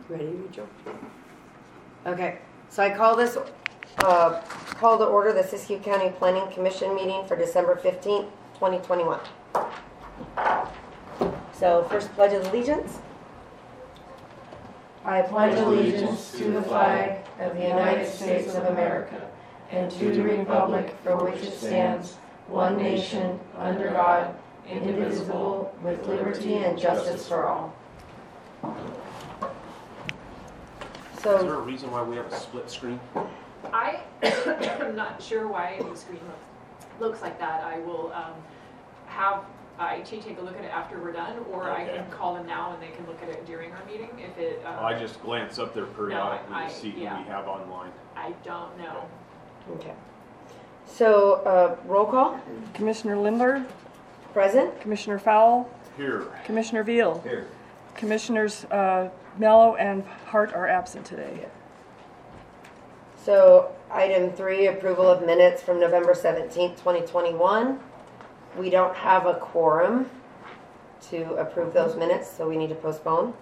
Ready, Rachel? Okay, so I call to order the Siskiyou County Planning Commission meeting for December 15th, 2021. So first, Pledge of Allegiance. I pledge allegiance to the flag of the United States of America and to the republic for which it stands, one nation, under God, indivisible, with liberty and justice for all. Is there a reason why we have a split screen? I am not sure why the screen looks like that. I will have IT take a look at it after we're done, or I can call them now and they can look at it during our meeting. If it, I just glance up there periodically to see who we have online. I don't know. Okay. So roll call. Commissioner Lindler, Present. Commissioner Fowle, Here. Commissioner Veal. Here. Commissioners Mello and Hart are absent today. So item 3, approval of minutes from November 17th, 2021. We don't have a quorum to approve those minutes, so we need to postpone.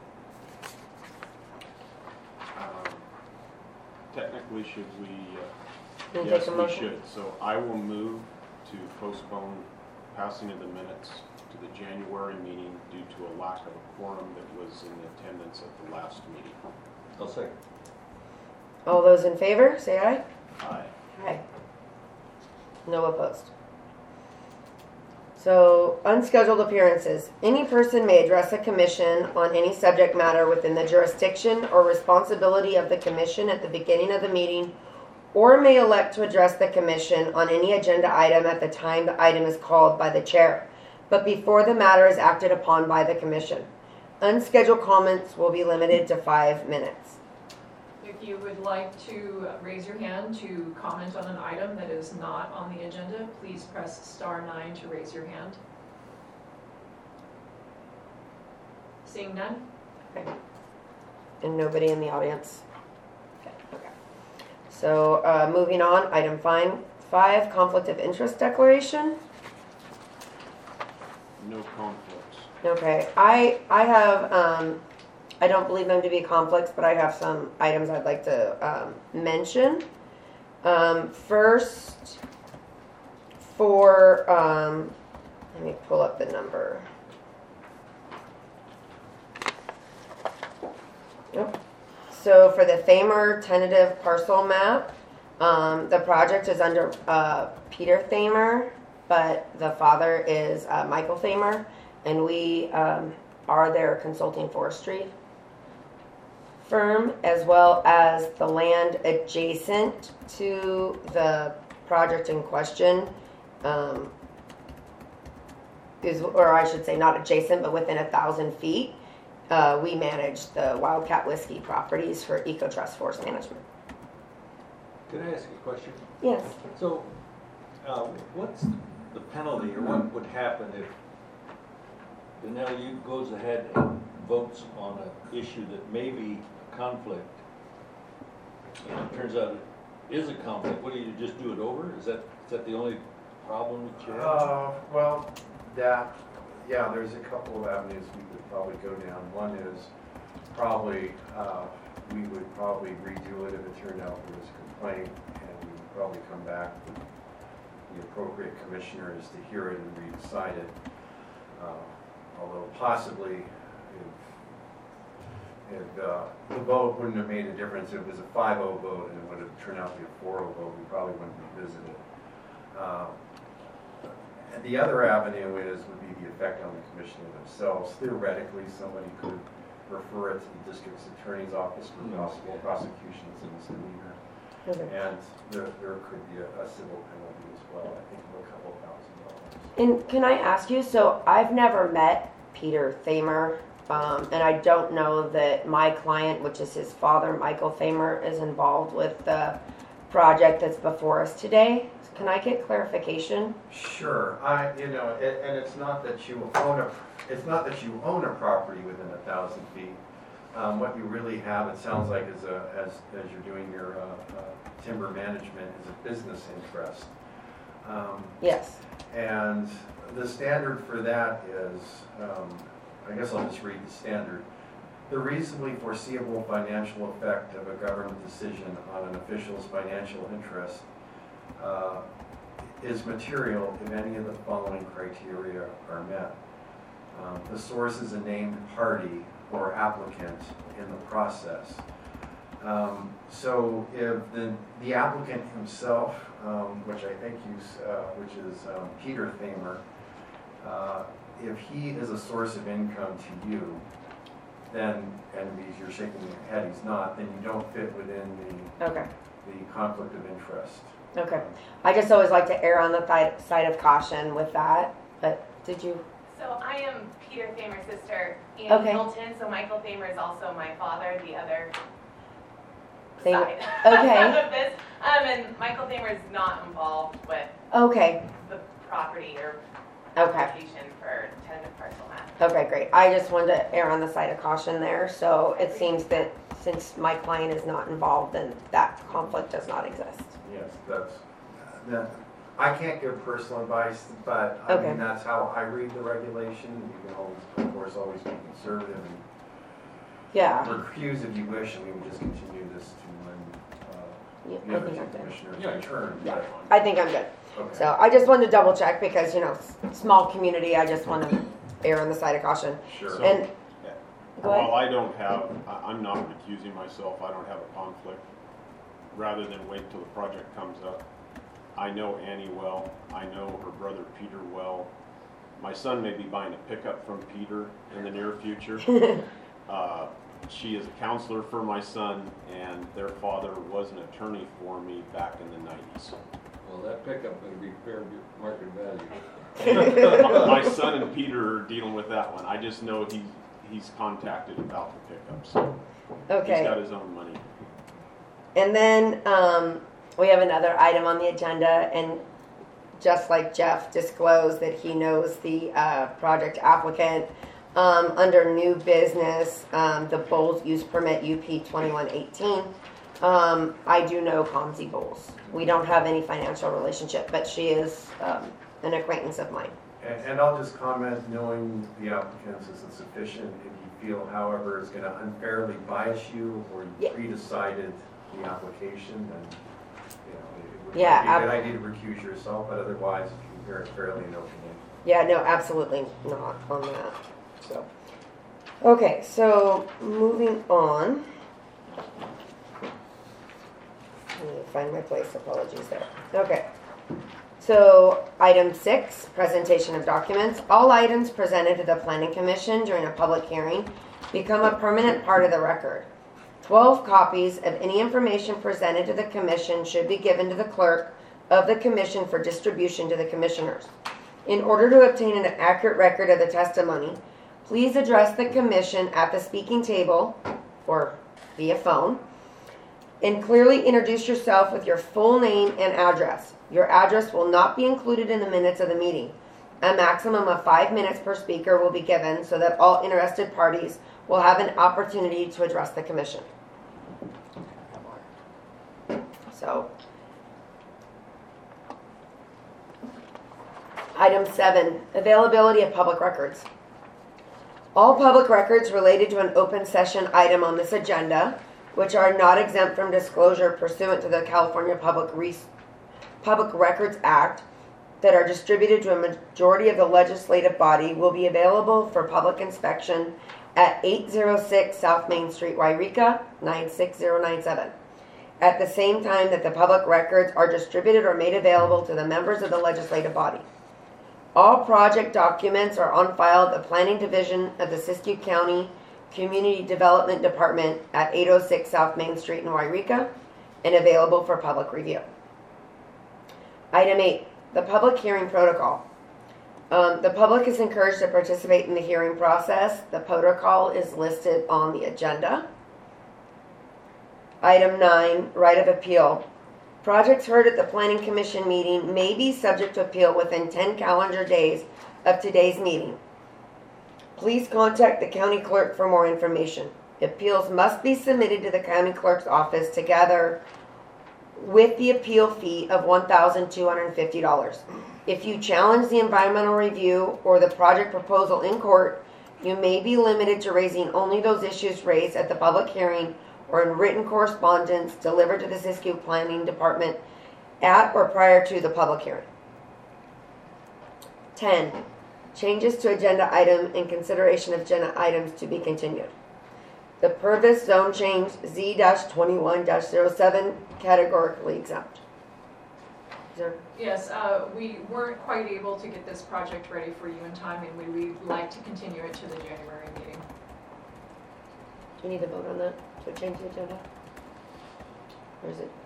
Technically, should we? Can you Yes, take a we motion? should. So I will move to postpone passing of the minutes to the January meeting due to a lack of a quorum that was in attendance at the last meeting. I'll second. All those in favor, say aye. Aye. Aye. No opposed. So, unscheduled appearances. Any person may address a commission on any subject matter within the jurisdiction or responsibility of the commission at the beginning of the meeting, or may elect to address the commission on any agenda item at the time the item is called by the chair, but before the matter is acted upon by the commission. Unscheduled comments will be limited to 5 minutes. If you would like to raise your hand to comment on an item that is not on the agenda, please press *9 to raise your hand. Seeing none? Okay. And nobody in the audience? Okay. So moving on, item 5, conflict of interest declaration. No conflicts. Okay, I have, I don't believe them to be conflicts, but I have some items I'd like to mention. First, for, let me pull up the number. Yep. So for the Thamer tentative parcel map, the project is under Peter Thamer, but the father is Michael Thamer, and we are their consulting forestry firm, as well as the land adjacent to the project in question is, or I should say not adjacent, but within 1,000 feet. We manage the Wildcat Whiskey properties for EcoTrust Forest Management. Can I ask a question? Yes. So, what's the penalty, or what would happen if the NLU goes ahead and votes on an issue that may be a conflict, and it turns out it is a conflict? What do you just do it over? Is that the only problem with your? Well, there's a couple of avenues we could probably go down. One is probably we would probably redo it if it turned out there was a complaint, and we would probably come back with the appropriate commissioners to hear it and re-decide it. Although possibly if the vote wouldn't have made a difference, if it was a 5-0 vote and it would have turned out to be a 4-0 vote, we probably wouldn't revisit it. And the other avenue would be the effect on the commissioner themselves. Theoretically, somebody could refer it to the district's attorney's office for possible prosecutions and misdemeanor. Okay. And there could be a civil penalty as well, I think of a couple $1,000. And can I ask you, so I've never met Peter Thamer, and I don't know that my client, which is his father, Michael Thamer, is involved with the project that's before us today. Can I get clarification? Sure. And it's not that you own a property within 1,000 feet. What you really have, it sounds like, as you're doing your timber management, is a business interest. Yes. And the standard for that is, I guess I'll just read the standard. the reasonably foreseeable financial effect of a government decision on an official's financial interest is material if any of the following criteria are met. The source is a named party or applicant in the process. So if the applicant himself, which I think which is Peter Thamer, if he is a source of income to you, then, and you're shaking your head, he's not, then you don't fit within Okay. the conflict of interest. Okay. I just always like to err on the side of caution with that. But did you? So I am Peter Thamer's sister in Okay. Milton, so Michael Thamer is also my father, the other Thamer. side Okay. of this. And Michael Thamer is not involved with Okay. the property or Okay. application for tentative parcel map. Okay, great. I just wanted to err on the side of caution there. So it seems that since my client is not involved, then that conflict does not exist. Yes, I can't give personal advice, but I Okay. mean, that's how I read the regulation. You can always, of course, always be conservative and Yeah. recuse if you wish, and we would just continue this to Yeah, when the I other think two I'm good. commissioners Yeah. return. Yeah. but- I think I'm good. Okay. So I just wanted to double check because, small community, I just want to err on the side of caution. Sure. So- And go While ahead. I don't have, I'm not recusing myself, I don't have a conflict. Rather than wait till the project comes up, I know Annie well, I know her brother Peter well. My son may be buying a pickup from Peter in the near future. She is a counselor for my son, and their father was an attorney for me back in the 90s. Well, that pickup better be fair market value. My son and Peter are dealing with that one. I just know he's contacted about the pickup, so he's Okay. got his own money. And then we have another item on the agenda, and just like Jeff disclosed that he knows the project applicant, under new business, the Bowles use permit UP 2118. I do know Pomsey Bowles. We don't have any financial relationship, but she is an acquaintance of mine. And I'll just comment, knowing the applicants isn't sufficient. If you feel, however, it's going to unfairly bias you or you Yeah. pre-decided the application, then, it would Yeah, be a good idea to recuse yourself, but otherwise, if you hear it fairly and openly. Yeah, no, absolutely not on that. So, okay, so moving on. Let me find my place. Apologies there. Okay. So, item 6, presentation of documents. All items presented to the Planning Commission during a public hearing become a permanent part of the record. 12 copies of any information presented to the Commission should be given to the clerk of the Commission for distribution to the Commissioners. In order to obtain an accurate record of the testimony, please address the Commission at the speaking table or via phone and clearly introduce yourself with your full name and address. Your address will not be included in the minutes of the meeting. A maximum of 5 minutes per speaker will be given so that all interested parties will have an opportunity to address the Commission. So, item 7, availability of public records. All public records related to an open session item on this agenda, which are not exempt from disclosure pursuant to the California Public Records Act, that are distributed to a majority of the legislative body, will be available for public inspection at 806 South Main Street, Wairika, 96097. At the same time that the public records are distributed or made available to the members of the legislative body. All project documents are on file at the Planning Division of the Siskiyou County Community Development Department at 806 South Main Street in Wairika and available for public review. Item 8, the public hearing protocol. The public is encouraged to participate in the hearing process. The protocol is listed on the agenda. Item 9, right of appeal. Projects heard at the Planning Commission meeting may be subject to appeal within 10 calendar days of today's meeting. Please contact the county clerk for more information. Appeals must be submitted to the county clerk's office together with the appeal fee of $1,250. If you challenge the environmental review or the project proposal in court, You may be limited to raising only those issues raised at the public hearing or in written correspondence delivered to the Siskiyou Planning Department at or prior to the public hearing. 10. Changes to agenda item and consideration of agenda items to be continued. The Purvis zone change Z-21-07 categorically exempt. Is there- Yes, we weren't quite able to get this project ready for you in time, and we'd like to continue it to the January meeting. Do we need to vote on that to change the agenda? Or is it?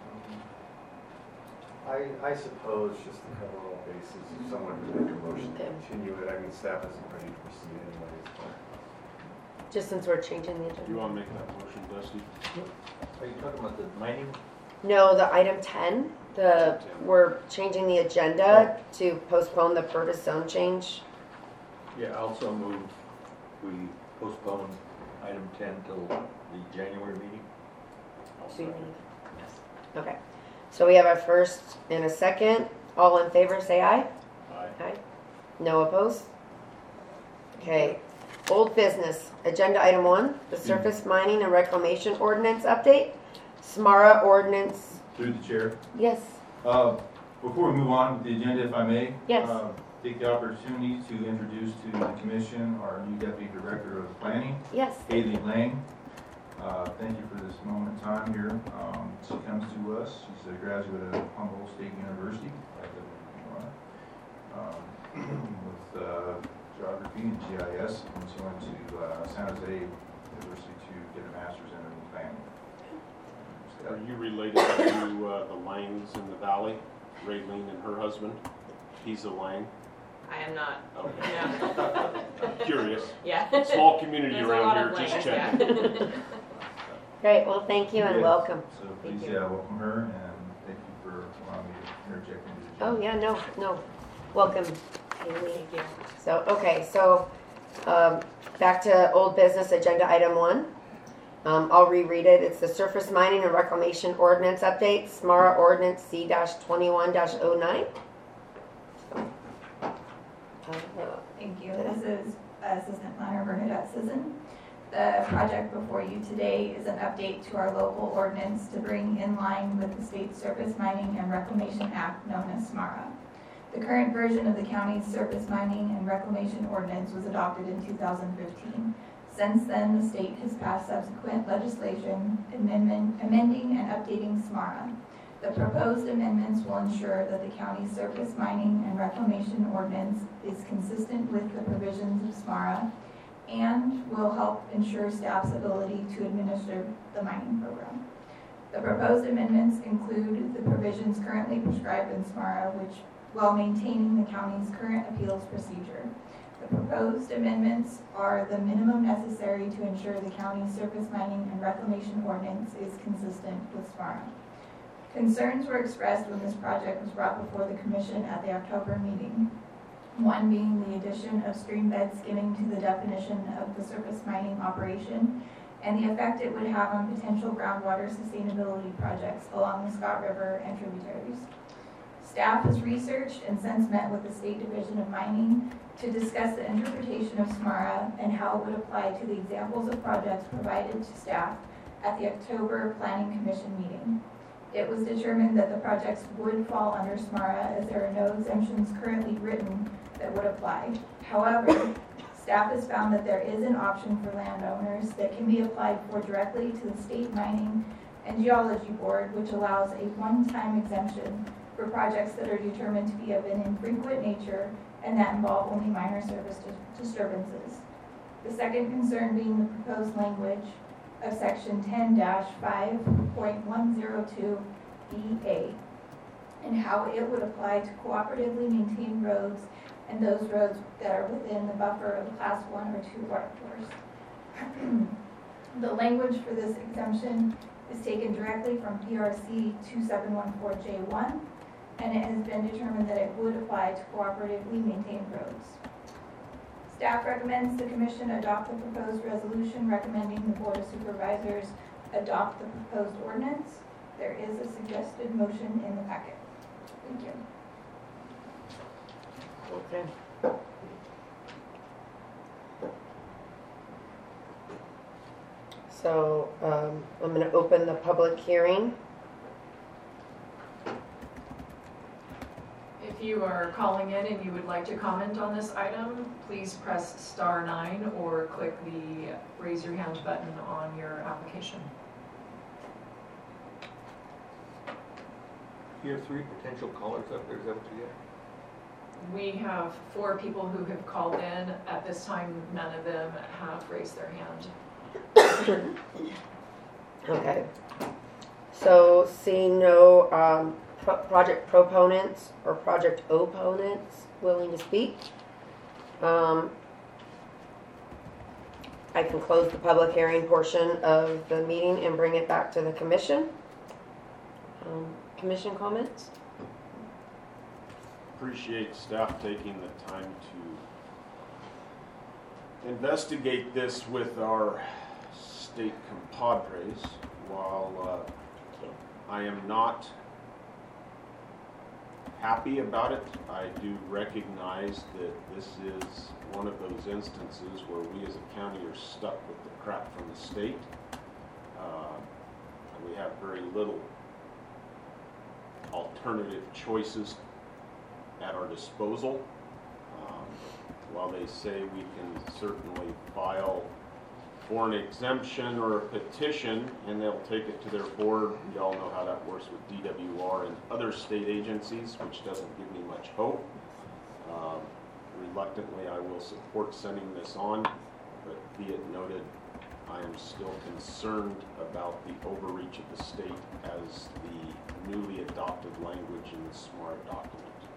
I suppose just to cover all bases, if someone would make a motion to continue it, I mean, staff isn't ready to proceed anyways. Just since we're changing the Do you agenda? wanna make that motion, Dusty? Are you talking about the mining? No, the item 10, we're changing the agenda to postpone the Purvis zone change. Yeah, I also move we postpone item 10 till the January meeting. Do you need- Okay, so we have a first and a second. All in favor, say aye. Aye. Aye. No opposed? Okay, old business, agenda item 1, the surface mining and reclamation ordinance update. SMARA ordinance, Through the chair. yes, Before we move on with the agenda, if I may. Yes. Take the opportunity to introduce to the commission our new deputy director of planning, yes. Haley Lang. Thank you for this moment in time here. She comes to us, she's a graduate of Humboldt State University, like with geography and GIS, and she went to San Jose University to get a master's in planning. Are you related to the Langs in the valley? Raylene and her husband? He's a Lang? I am not. Okay. No. I'm curious. Yeah. Small community There's a around lot here, of just Langs, checking. yeah. Great, well, thank you and Yes. welcome. So Thank please, you. welcome her, and thank you for allowing me to interject into the agenda. Oh, yeah, no, welcome, Haley. Thank you. So, okay, so, back to old business, agenda item 1. I'll reread it. It's the surface mining and reclamation ordinance update, SMARA ordinance C-21-09. Thank you. This is Assistant Planner Bernadette Sisson. The project before you today is an update to our local ordinance to bring in line with the State Surface Mining and Reclamation Act known as SMARA. The current version of the county's surface mining and reclamation ordinance was adopted in 2015. Since then, the state has passed subsequent legislation amending and updating SMARA. The proposed amendments will ensure that the county's surface mining and reclamation ordinance is consistent with the provisions of SMARA and will help ensure staff's ability to administer the mining program. The proposed amendments include the provisions currently prescribed in SMARA, while maintaining the county's current appeals procedure. The proposed amendments are the minimum necessary to ensure the county's surface mining and reclamation ordinance is consistent with SMARA. Concerns were expressed when this project was brought before the commission at the October meeting. One being the addition of stream bed skimming to the definition of the surface mining operation and the effect it would have on potential groundwater sustainability projects along the Scott River and tributaries. Staff has researched and since met with the State Division of Mining to discuss the interpretation of SMARA and how it would apply to the examples of projects provided to staff at the October Planning Commission meeting. It was determined that the projects would fall under SMARA as there are no exemptions currently written that would apply. However, staff has found that there is an option for landowners that can be applied for directly to the State Mining and Geology Board, which allows a one-time exemption for projects that are determined to be of an infrequent nature and that involve only minor service disturbances. The second concern being the proposed language of section 10-5.102BA and how it would apply to cooperatively maintained roads and those roads that are within the buffer of class 1 or 2 water course. The language for this exemption is taken directly from PRC 2714J1, and it has been determined that it would apply to cooperatively maintained roads. Staff recommends the Commission adopt the proposed resolution recommending the Board of Supervisors adopt the proposed ordinance. There is a suggested motion in the packet. Thank you. Okay. So I'm going to open the public hearing. If you are calling in and you would like to comment on this item, please press *9 or click the raise your hand button on your application. You have 3 potential callers up there, is that what you get? We have 4 people who have called in. At this time, none of them have raised their hand. Okay. So seeing no project proponents or project opponents willing to speak, I can close the public hearing portion of the meeting and bring it back to the commission. Commission comments? Appreciate staff taking the time to investigate this with our state compadres. While I am not happy about it, I do recognize that this is one of those instances where we as a county are stuck with the crap from the state. We have very little alternative choices at our disposal. While they say we can certainly file for an exemption or a petition and they'll take it to their board, you all know how that works with DWR and other state agencies, which doesn't give me much hope. Reluctantly, I will support sending this on, but be it noted, I am still concerned about the overreach of the state as the newly adopted language in the SMART document.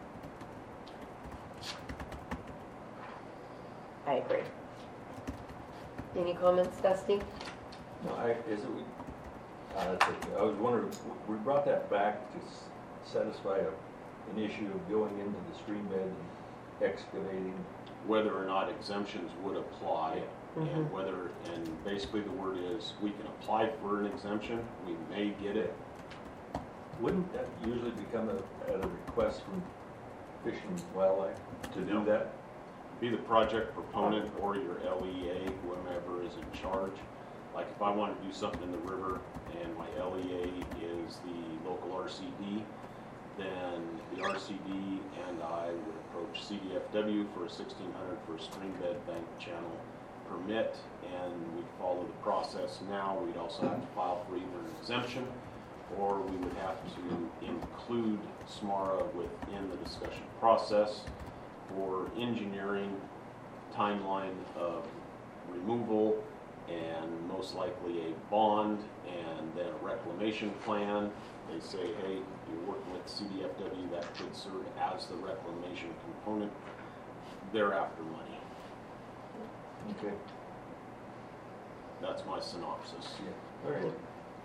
I agree. Any comments, Dusty? No, that's okay. I was wondering, we brought that back to satisfy an issue of going into the stream bed and excavating. Whether or not exemptions would apply, Mhm. and whether, and basically the word is, we can apply for an exemption, we may get it. Wouldn't that usually become at a request from Fish and Wildlife to do No. that? Be the project proponent or your LEA, whomever is in charge. Like if I want to do something in the river and my LEA is the local RCD, then the RCD and I would approach CDFW for a 1600 for a stream bed bank channel permit, and we'd follow the process now. We'd also have to file for either an exemption or we would have to include SMARA within the discussion process for engineering, timeline of removal, and most likely a bond, and then a reclamation plan. They say, hey, you're working with CDFW, that could serve as the reclamation component. Thereafter, money. Okay. That's my synopsis. All right.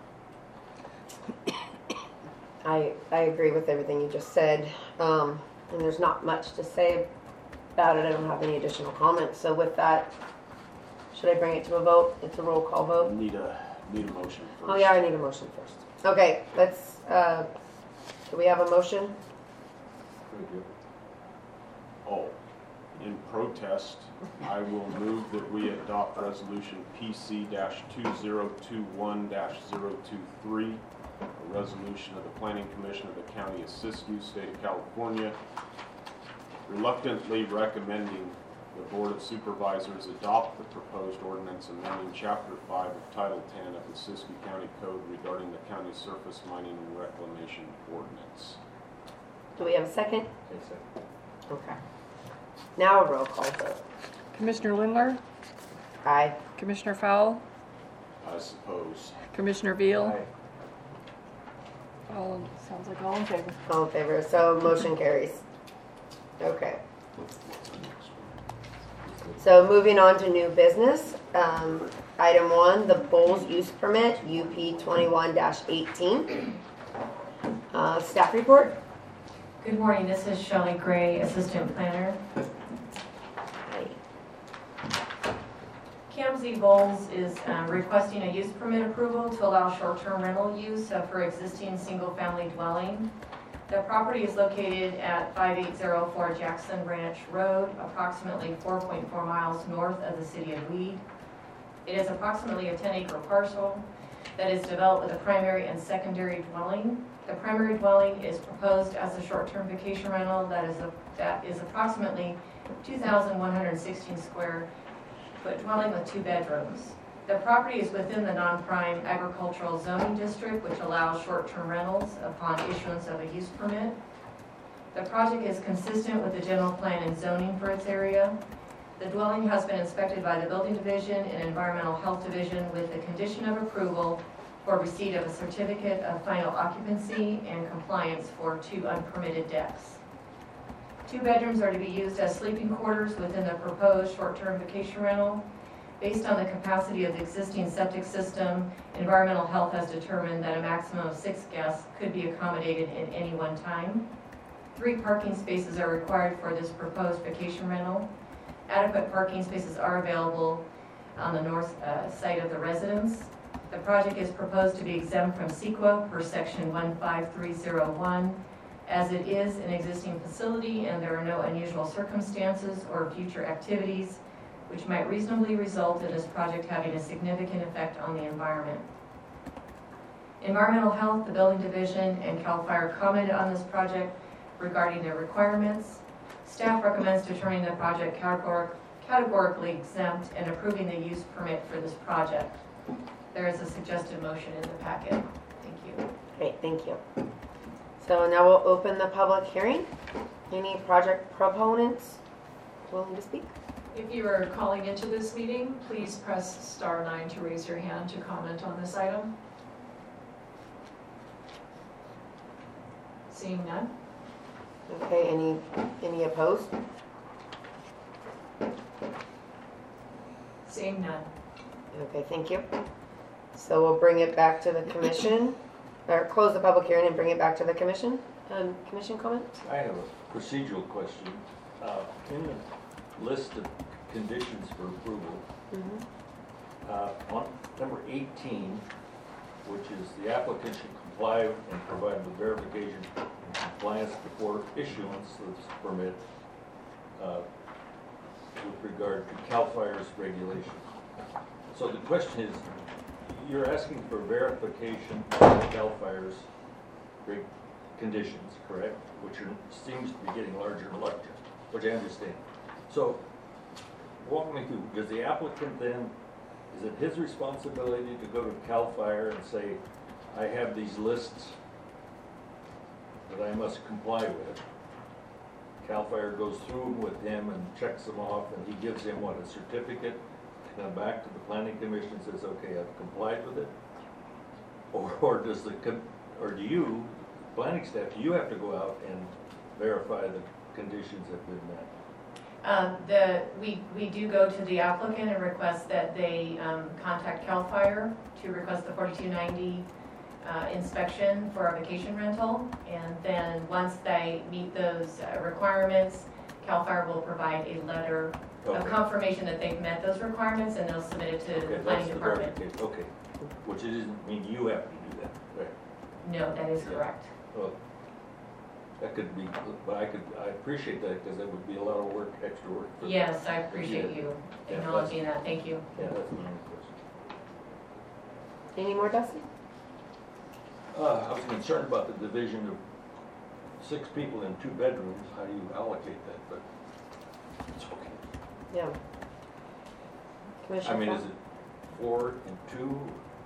I agree with everything you just said, and there's not much to say about it. I don't have any additional comments. So with that, should I bring it to a vote? It's a roll call vote. Need a motion first. Oh yeah, I need a motion first. Okay, let's. Do we have a motion? Pretty good. Oh, in protest, I will move that we adopt resolution PC-2021-023, a resolution of the Planning Commission of the County of Siskiyou, State of California, reluctantly recommending the Board of Supervisors adopt the proposed ordinance amending Chapter 5 of Title 10 of the Siskiyou County Code regarding the county surface mining and reclamation ordinance. Do we have a second? Okay, second. Okay. Now a roll call vote. Commissioner Lindler, Aye. Commissioner Fowl, I suppose. Commissioner Veal. Aye. Sounds like all in favor. All in favor. So motion carries. Okay. So moving on to new business. Item 1, the Bowles use permit, UP 21-18. Staff report. Good morning, this is Shelley Gray, Assistant Planner. Camzy Bowles is requesting a use permit approval to allow short-term rental use for existing single-family dwelling. The property is located at 5804 Jackson Ranch Road, approximately 4.4 miles north of the city of Weed. It is approximately a 10-acre parcel that is developed with a primary and secondary dwelling. The primary dwelling is proposed as a short-term vacation rental that is approximately 2,116 square foot dwelling with 2 bedrooms. The property is within the non-prime agricultural zoning district, which allows short-term rentals upon issuance of a use permit. The project is consistent with the general plan and zoning for its area. The dwelling has been inspected by the Building Division and Environmental Health Division with the condition of approval for receipt of a certificate of final occupancy and compliance for 2 unpermitted decks. 2 bedrooms are to be used as sleeping quarters within the proposed short-term vacation rental. Based on the capacity of the existing septic system, Environmental Health has determined that a maximum of 6 guests could be accommodated at any one time. 3 parking spaces are required for this proposed vacation rental. Adequate parking spaces are available on the north side of the residence. The project is proposed to be exempt from CEQA per section 15301, as it is an existing facility and there are no unusual circumstances or future activities which might reasonably result in this project having a significant effect on the environment. Environmental Health, the Building Division, and CAL FIRE commented on this project regarding their requirements. Staff recommends determining the project categorically exempt and approving the use permit for this project. There is a suggested motion in the packet. Thank you. Great, thank you. So now we'll open the public hearing. Any project proponents willing to speak? If you are calling into this meeting, please press star 9 to raise your hand to comment on this item. Seeing none. Okay, any opposed? Seeing none. Okay, thank you. So we'll bring it back to the commission, or close the public hearing and bring it back to the commission. Commission comments? I have a procedural question. In the list of conditions for approval, on number 18, which is the applicant should comply and provide the verification and compliance before issuance of this permit with regard to CAL FIRE's regulations. So the question is, you're asking for verification of CAL FIRE's conditions, correct? Which seems to be getting larger and larger, which I understand. So walk me through, does the applicant then, is it his responsibility to go to CAL FIRE and say, I have these lists that I must comply with? CAL FIRE goes through them with him and checks them off, and he gives him what, a certificate, to come back to the planning commission and says, okay, I've complied with it? Or does or do you, planning staff, do you have to go out and verify the conditions have been met? We do go to the applicant and request that they contact CAL FIRE to request the 4290 inspection for our vacation rental, and then once they meet those requirements, CAL FIRE will provide a letter of confirmation that they've met those requirements, and they'll submit it to the planning department. Okay, which it doesn't mean you have to do that, right? No, that is correct. Well, that could be, but I appreciate that because that would be a lot of work, extra work. Yes, I appreciate you acknowledging that. Thank you. Yeah, that's my only question. Any more, Dusty? I was concerned about the division of 6 people in 2 bedrooms. How do you allocate that? But it's okay. Yeah. Commissioner I mean, Fox? is it 4 and 2,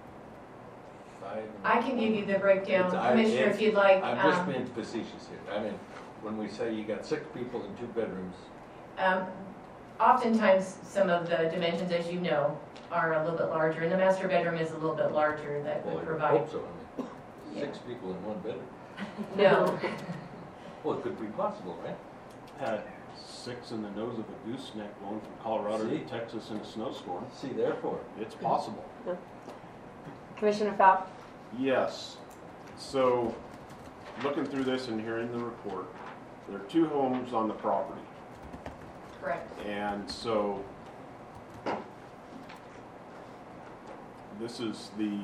5? I can give you the breakdown, Commissioner, if you'd like. I'm just being facetious here. I mean, when we say you got 6 people in 2 bedrooms. Oftentimes, some of the dimensions, as you know, are a little bit larger, and the master bedroom is a little bit larger that Well, would I provide. hope so. I mean, 6 people in 1 bedroom. No. Well, it could be possible, right? Had 6 in the nose of a gooseneck going from Colorado to Texas in a snowstorm. See, therefore. It's possible. Commissioner Fowl? Yes. So, looking through this and hearing the report, there are 2 homes on the property. Correct. And so, this is the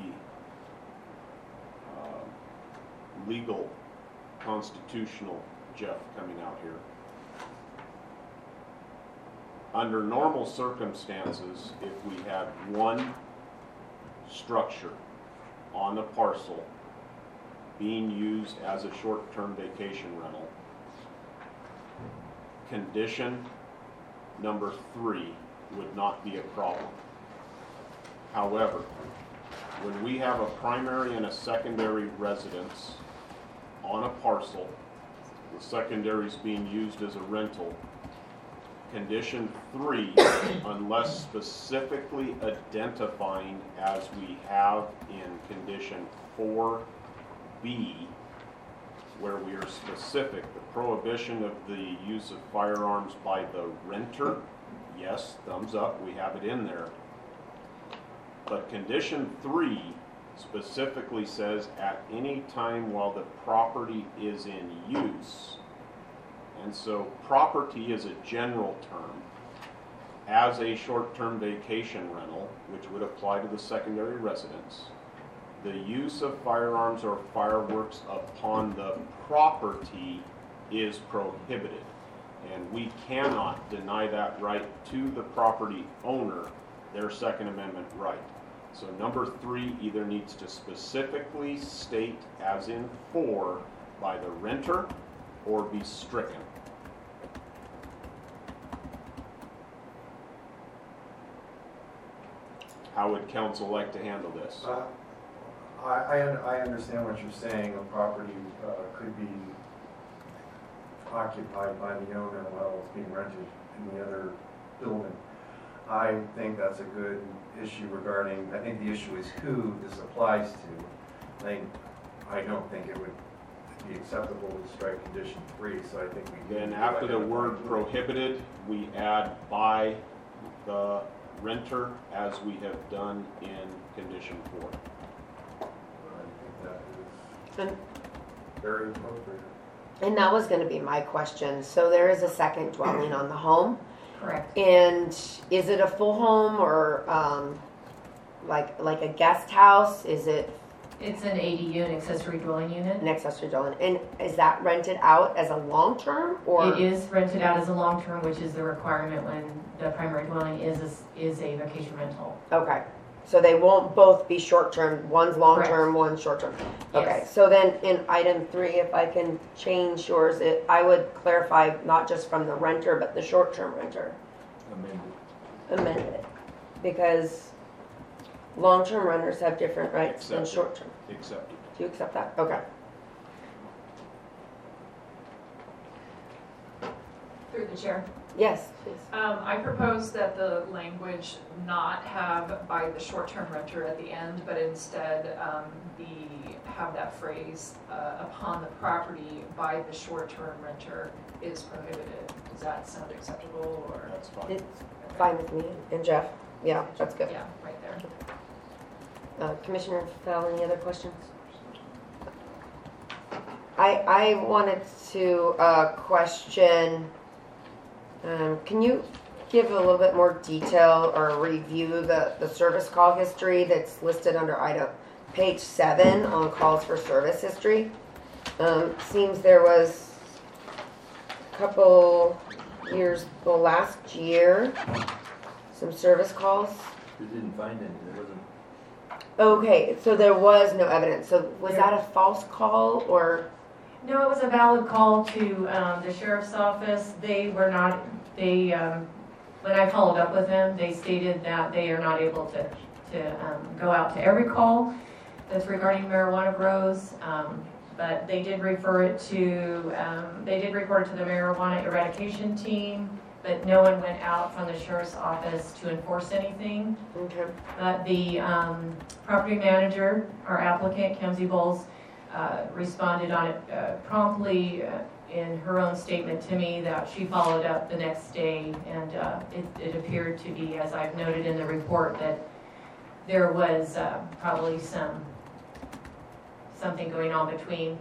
legal, constitutional Jeff coming out here. Under normal circumstances, if we had one structure on a parcel being used as a short-term vacation rental, condition number 3 would not be a problem. However, when we have a primary and a secondary residence on a parcel, the secondary is being used as a rental, condition 3, unless specifically identifying as we have in condition 4B, where we are specific, the prohibition of the use of firearms by the renter, yes, thumbs up, we have it in there. But condition 3 specifically says at any time while the property is in use. And so property is a general term. As a short-term vacation rental, which would apply to the secondary residence, the use of firearms or fireworks upon the property is prohibited. And we cannot deny that right to the property owner, their Second Amendment right. So number 3 either needs to specifically state, as in 4, by the renter, or be stricken. How would council like to handle this? I understand what you're saying. A property could be occupied by the owner while it's being rented in the other building. I think that's a good issue regarding, I think the issue is who this applies to. I don't think it would be acceptable to strike condition 3, so I think we Then after the word prohibited, we add by the renter, as we have done in condition 4. I think that is very appropriate. And that was going to be my question. So there is a second dwelling on the home. Correct. And is it a full home or like a guest house? Is it It's an ADU, an accessory dwelling unit. an accessory dwelling? And is that rented out as a long term or? It is rented out as a long-term, which is the requirement when the primary dwelling is a vacation rental. Okay. So they won't both be short term. One's long term, one's short term. Okay. Yes. So then in item 3, if I can change yours, I would clarify not just from the renter, but the short term renter. Amend it. Because long term renters have different rights than Accepted. short term. Accepted. Do you accept that? Okay. Through the chair. Yes, please. I propose that the language not have by the short-term renter at the end, but instead have that phrase upon the property by the short-term renter is prohibited. Does that sound acceptable or? That's fine. It's fine with me and Jeff. Yeah, that's good. Yeah, right there. Commissioner Fell, any other questions? I wanted to question, can you give a little bit more detail or review the service call history that's listed under item page 7 on calls for service history? Seems there was a couple years, well, last year, some service calls. We didn't find any, there wasn't. Okay, so there was no evidence. So was that a false call or? No, it was a valid call to the sheriff's office. They were not, when I followed up with them, they stated that they are not able to go out to every call that's regarding marijuana grows, but they did refer it to, report it to the marijuana eradication team, but no one went out from the sheriff's office to enforce anything. Okay. But the property manager, our applicant, Kenzie Bowles, responded on it promptly in her own statement to me that she followed up the next day, and it appeared to be, as I've noted in the report, that there was probably something going on between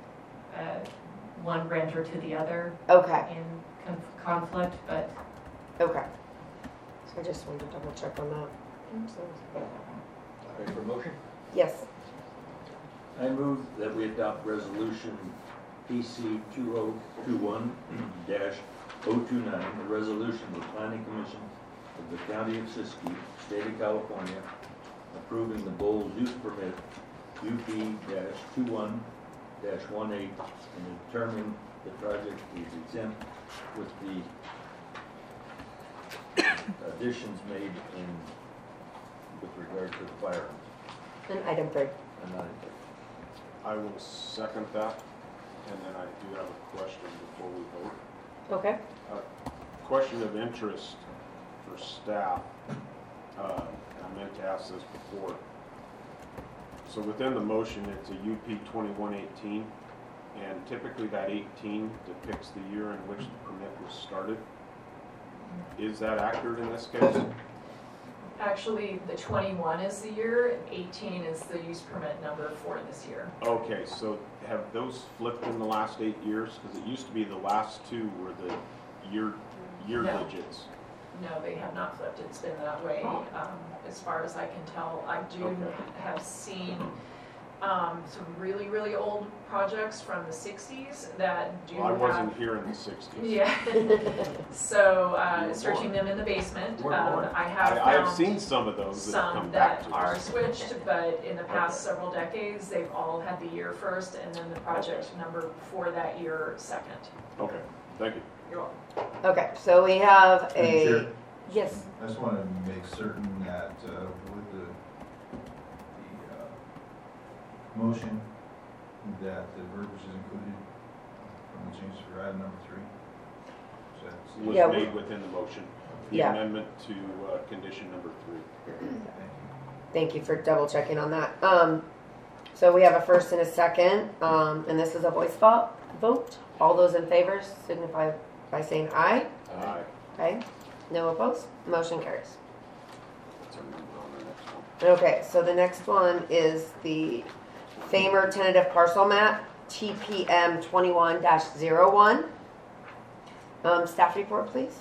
one renter to the other Okay. in conflict, but Okay. So I just wanted to double check on that. Ready for a motion? Yes. I move that we adopt resolution PC 2021-001, 029, a resolution of the Planning Commission of the County of Siskiyou, State of California, approving the Bowles use permit UP-21-18 and determining the project is exempt with the additions made with regard to the fire. And item 3. I will second that, and then I do have a question before we vote. Okay. Question of interest for staff. I meant to ask this before. So within the motion, it's a UP 2118, and typically that 18 depicts the year in which the permit was started. Is that accurate in this case? Actually, the 21 is the year, and 18 is the use permit number for this year. Okay, so have those flipped in the last 8 years? Because it used to be the last 2 were the year No. digits. No, they have not flipped. It's been that way as far as I can tell. I do Okay. have seen some really, really old projects from the 60s that do Well, I have... wasn't here in the 60s. Yeah. So searching them in the basement, I have I have found seen some of those that have some come back that to are us. switched, but in the past Okay. several decades, they've all had the year first and then the project number for that year second. Okay, thank you. You're welcome. Okay, so we have Madam a, Chair? yes, I just want to make certain that with the motion, that the verbiage is included from the changes for item number 3. So that's- Was Yeah, made within the motion. The Yeah. amendment to condition number 3. Thank you. thank you for double checking on that. So we have a first and a second, and this is a voice vote. All those in favor signify by saying aye. Aye. Okay, no opposed, motion carries. That's our number on the next one. Okay, so the next one is the Famer tentative parcel map, TPM 21-01. Staff report, please.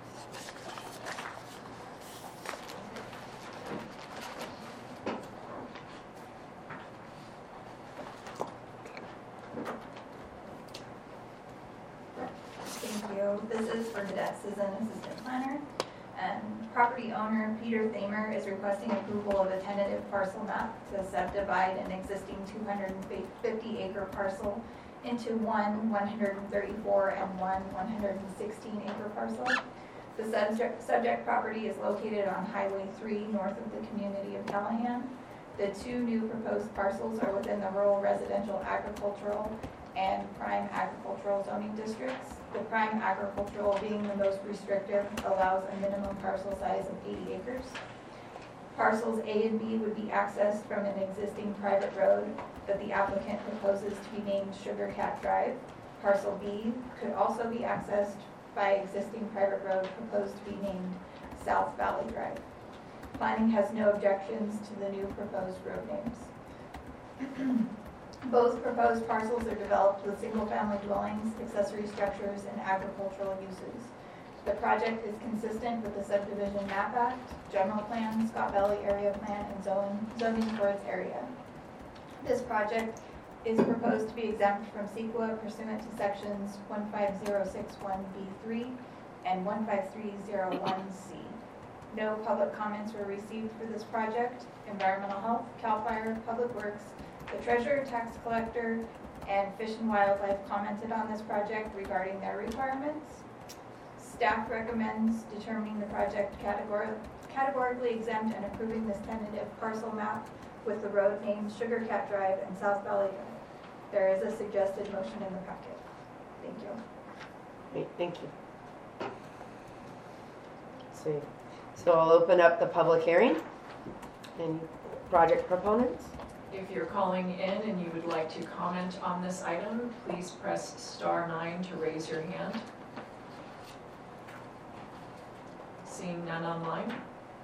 Thank you. This is for Cadet Susan, Assistant Planner. Property owner Peter Thamer is requesting approval of a tentative parcel map to subdivide an existing 250-acre parcel into one 134 and one 116-acre parcel. The subject property is located on Highway 3 north of the community of Callahan. The 2 new proposed parcels are within the rural residential agricultural and prime agricultural zoning districts. The prime agricultural, being the most restrictive, allows a minimum parcel size of 80 acres. Parcels A and B would be accessed from an existing private road that the applicant proposes to be named Sugar Cat Drive. Parcel B could also be accessed by existing private road proposed to be named South Valley Drive. Planning has no objections to the new proposed road names. Both proposed parcels are developed with single-family dwellings, accessory structures, and agricultural uses. The project is consistent with the Subdivision Map Act, General Plan, Scott Valley Area Plan, and zoning for its area. This project is proposed to be exempt from CEQA pursuant to sections 15061B3 and 15301C. No public comments were received for this project. Environmental Health, CAL FIRE, Public Works, the Treasurer, Tax Collector, and Fish and Wildlife commented on this project regarding their requirements. Staff recommends determining the project categorically exempt and approving this tentative parcel map with the road names Sugar Cat Drive and South Valley Drive. There is a suggested motion in the packet. Thank you. Great, thank you. So I'll open up the public hearing. Any project proponents? If you're calling in and you would like to comment on this item, please press *9 to raise your hand. Seeing none online.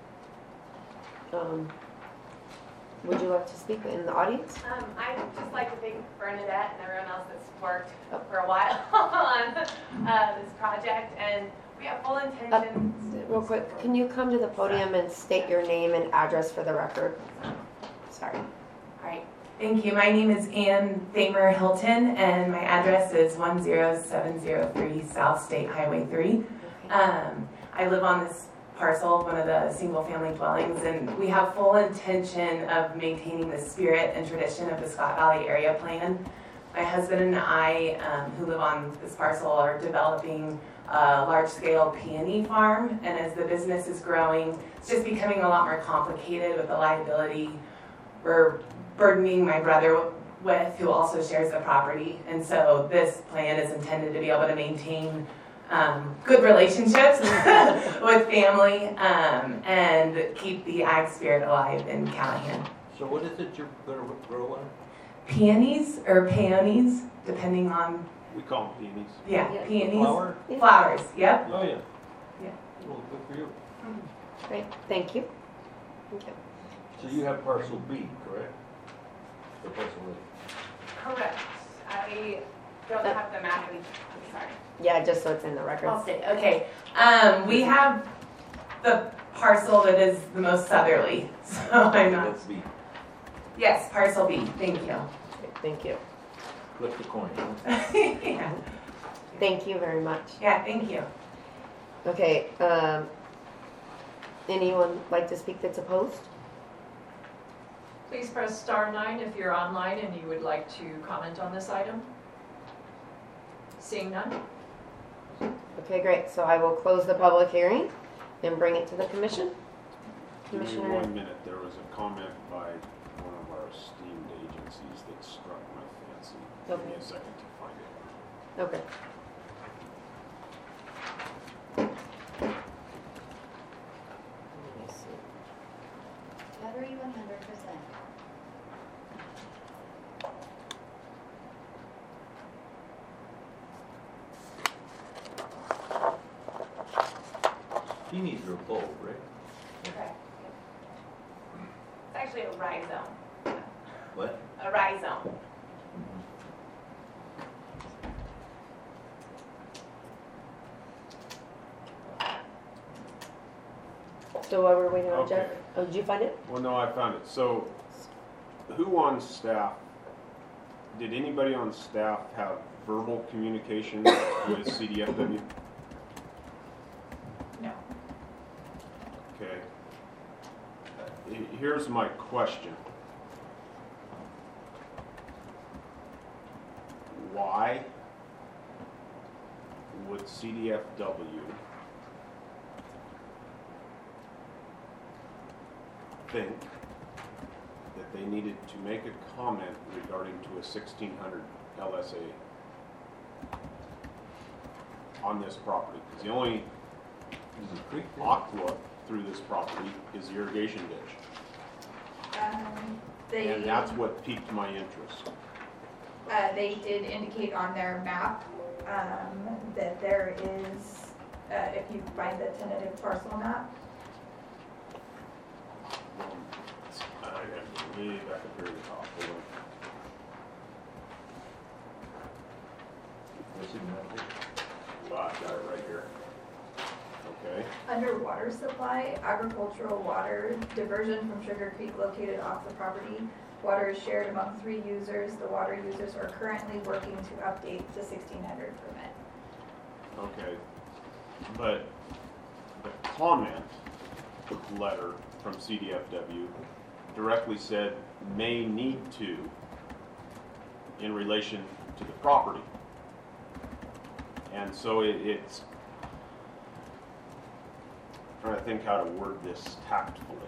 Would you like to speak in the audience? I'd just like to thank Bernadette and everyone else that's worked for a while on this project, and we have full intentions. Real quick, can you come to the podium and state your name and address for the record? Sorry. All right. Thank you. My name is Ann Thamer Hilton, and my address is 10703 South State Highway 3. I live on this parcel, one of the single-family dwellings, and we have full intention of maintaining the spirit and tradition of the Scott Valley Area Plan. My husband and I, who live on this parcel, are developing a large-scale peony farm, and as the business is growing, it's just becoming a lot more complicated with the liability we're burdening my brother with, who also shares the property. And so this plan is intended to be able to maintain good relationships with family and keep the ag spirit alive in Callahan. So what is it you're gonna grow on? Peonies or peonies, depending on, We call them peonies. Yeah. peonies. Flower? Flowers, yep. Oh, yeah. Yeah. Well, good for you. Great, thank you. Okay. So you have parcel B, correct? Or parcel A? Correct. I don't have the map. I'm sorry. Yeah, just so it's in the record. I'll say, okay. We have the parcel that is the most southerly, so I'm not. That's B. Yes, parcel B. Thank you. Okay, thank you. Flip the coin. Yeah. Thank you very much. Yeah, thank you. Okay, anyone like to speak that's opposed? Please press *9 if you're online and you would like to comment on this item. Seeing none? Okay, great, so I will close the public hearing and bring it to the commission. Give me Commissioner, 1 minute. There was a comment by one of our esteemed agencies that struck my fancy. Give me a second to find it. okay. Let me see. Battery 100%. Peonies are a bulb, right? Okay. It's actually a rhizome. What? A rhizome. So while we're waiting on Jeff, Okay. oh, did you find it? Well, no, I found it. So, who on staff, did anybody on staff have verbal communication with CDFW? No. Okay. Here's my question. Why would CDFW think that they needed to make a comment regarding to a 1600 LSA on this property? Because the only Is it creek there? aqua through this property is the irrigation ditch. And that's what piqued my interest. They did indicate on their map that there is, if you find the tentative parcel map, I got way back up here at the top. Hold on. What's it meant? I've got it right here. Okay. under water supply, agricultural water diversion from Sugar Creek located off the property. Water is shared among 3 users. The water users are currently working to update the 1600 permit. Okay. But the comment letter from CDFW directly said may need to in relation to the property. And so it's trying to think how to word this tactfully.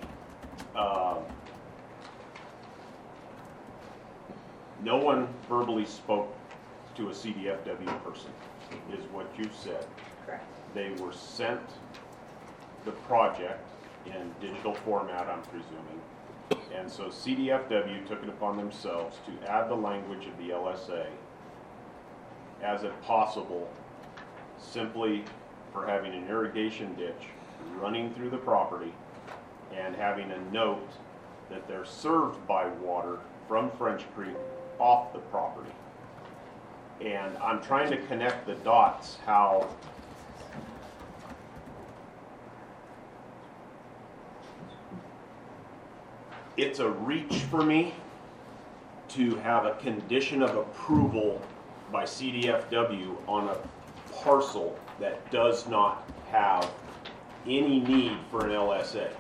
No one verbally spoke to a CDFW person, is what you said. Correct. They were sent the project in digital format, I'm presuming. And so CDFW took it upon themselves to add the language of the LSA as if possible, simply for having an irrigation ditch running through the property and having a note that they're served by water from French Creek off the property. And I'm trying to connect the dots, how it's a reach for me to have a condition of approval by CDFW on a parcel that does not have any need for an LSA.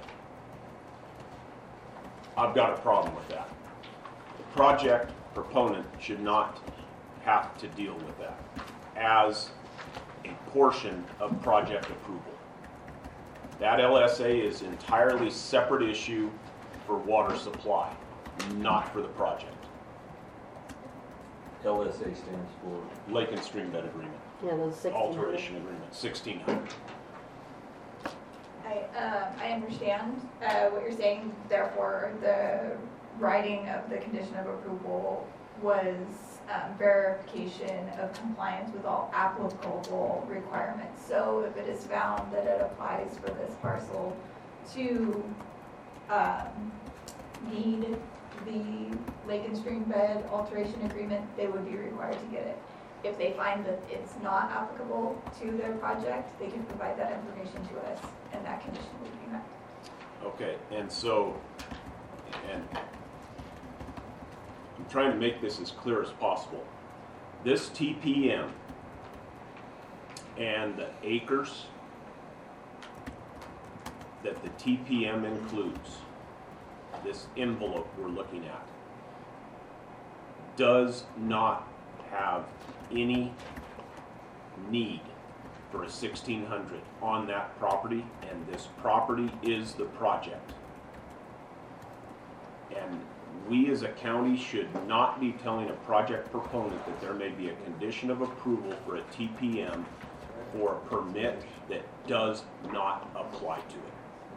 I've got a problem with that. The project proponent should not have to deal with that as a portion of project approval. That LSA is entirely separate issue for water supply, not for the project. LSA stands for? Lake and Stream Bed Agreement, Yeah, those 16. Alteration Agreement, 1600. I understand what you're saying, therefore the writing of the condition of approval was verification of compliance with all applicable requirements. So if it is found that it applies for this parcel to need the lake and stream bed alteration agreement, they would be required to get it. If they find that it's not applicable to their project, they can provide that information to us, and that condition would be met. Okay, and so, and I'm trying to make this as clear as possible. This TPM and the acres that the TPM includes, this envelope we're looking at, does not have any need for a 1600 on that property, and this property is the project. And we as a county should not be telling a project proponent that there may be a condition of approval for a TPM for a permit that does not apply to it.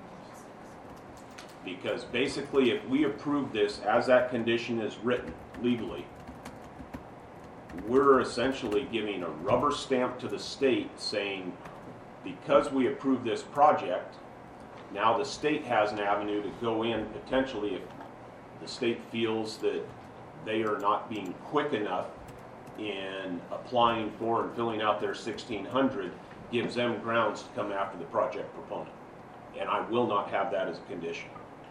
Because basically, if we approve this as that condition is written legally, we're essentially giving a rubber stamp to the state saying, because we approve this project, now the state has an avenue to go in potentially if the state feels that they are not being quick enough in applying for and filling out their 1600, gives them grounds to come after the project proponent. And I will not have that as a condition.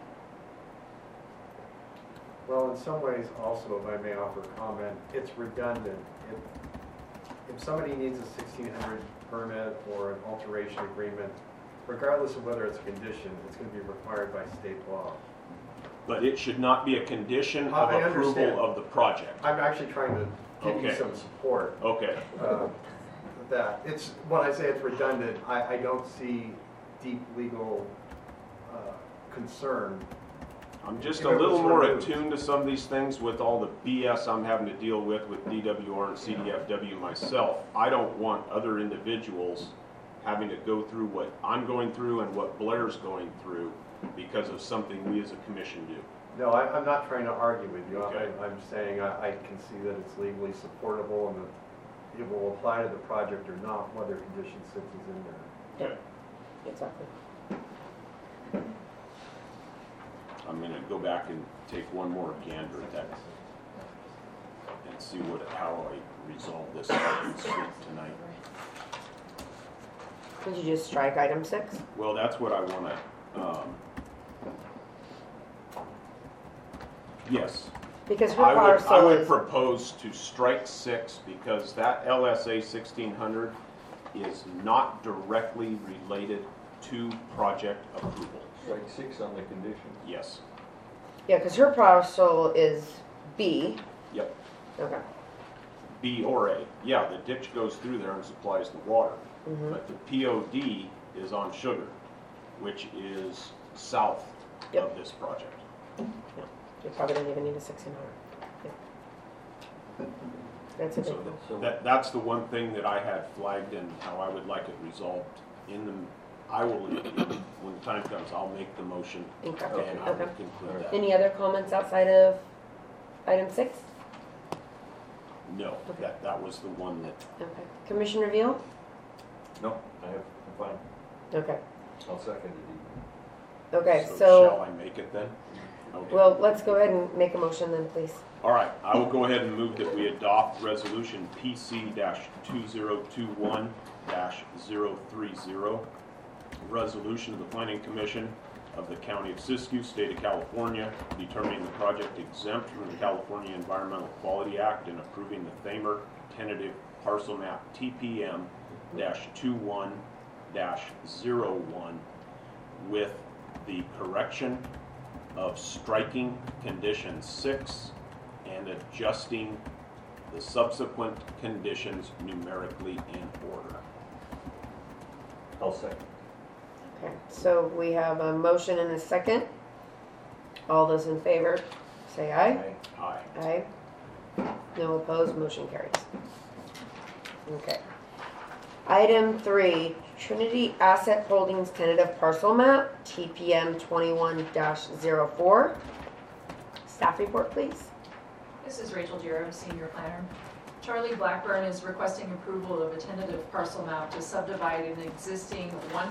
Well, in some ways also, if I may offer comment, it's redundant. If somebody needs a 1600 permit or an alteration agreement, regardless of whether it's a condition, it's going to be required by state law. But it should not be a condition of I approval understand. of the project. I'm actually trying to give you Okay. some support. Okay. That it's, when I say it's redundant, I don't see deep legal concern. I'm just If a it little was more removed. attuned to some of these things with all the BS I'm having to deal with DWR and CDFW myself. I don't want other individuals having to go through what I'm going through and what Blair's going through because of something we as a commission do. No, I'm not trying to argue with you. Okay. I'm saying I can see that it's legally supportable and that it will apply to the project or not, whether condition 6 is in there. Okay. Exactly. I'm gonna go back and take one more gander at that and see how I resolve this tonight. Could you just strike item 6? Well, that's what I wanna, yes. Because her I parcel would is, propose to strike 6 because that LSA 1600 is not directly related to project approval. Strike 6 on the condition. Yes. yeah, because her parcel is B. Yep. Okay. B or A. Yeah, the ditch goes through there and supplies the water. Mhm. But the POD is on Sugar, which is south Yep. of this project. You probably don't even need a 1600. Yeah. That's a big So one. So that's the one thing that I had flagged and how I would like it resolved in the, I will, when the time comes, I'll make the motion Okay. and I will Okay. conclude that. Any other comments outside of item 6? No, that was the one that, Okay. Commission reveal? no, I'm fine. Okay. I'll second it. Okay, shall so, I make it then? Okay. well, let's go ahead and make a motion then, please. All right, I will go ahead and move that we adopt resolution PC-2021-030, resolution of the Planning Commission of the County of Siskiyou, State of California, determining the project exempt from the California Environmental Quality Act and approving the Thamer tentative parcel map TPM-21-01 with the correction of striking condition 6 and adjusting the subsequent conditions numerically in order. I'll second. Okay, so we have a motion and a second. All those in favor, say aye. Aye. Aye. No opposed, motion carries. Okay. Item 3, Trinity Asset Holdings tentative parcel map, TPM 21-04. Staff report, please. This is Rachel Jerem, Senior Planner. Charlie Blackburn is requesting approval of a tentative parcel map to subdivide an existing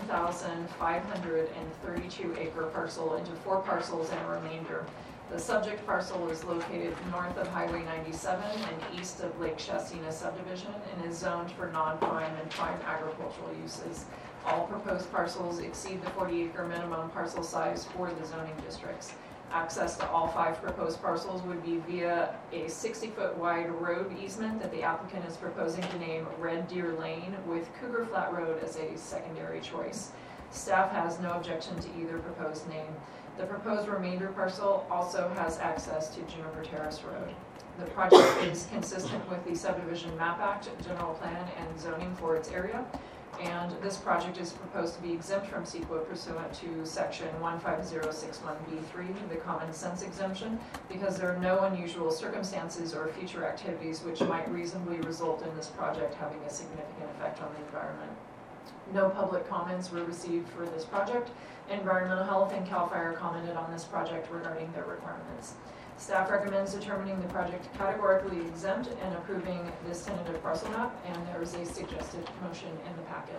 1,532 acre parcel into 4 parcels and a remainder. The subject parcel is located north of Highway 97 and east of Lake Shastina subdivision and is zoned for non-prime and prime agricultural uses. All proposed parcels exceed the 40-acre minimum parcel size for the zoning districts. Access to all 5 proposed parcels would be via a 60-foot wide road easement that the applicant is proposing to name Red Deer Lane, with Cougar Flat Road as a secondary choice. Staff has no objection to either proposed name. The proposed remainder parcel also has access to Juniper Terrace Road. The project is consistent with the Subdivision Map Act, general plan, and zoning for its area. And this project is proposed to be exempt from CEQA pursuant to section 15061B3, the common sense exemption, because there are no unusual circumstances or future activities which might reasonably result in this project having a significant effect on the environment. No public comments were received for this project. Environmental Health and CAL FIRE commented on this project regarding their requirements. Staff recommends determining the project categorically exempt and approving this tentative parcel map, and there is a suggested motion in the packet.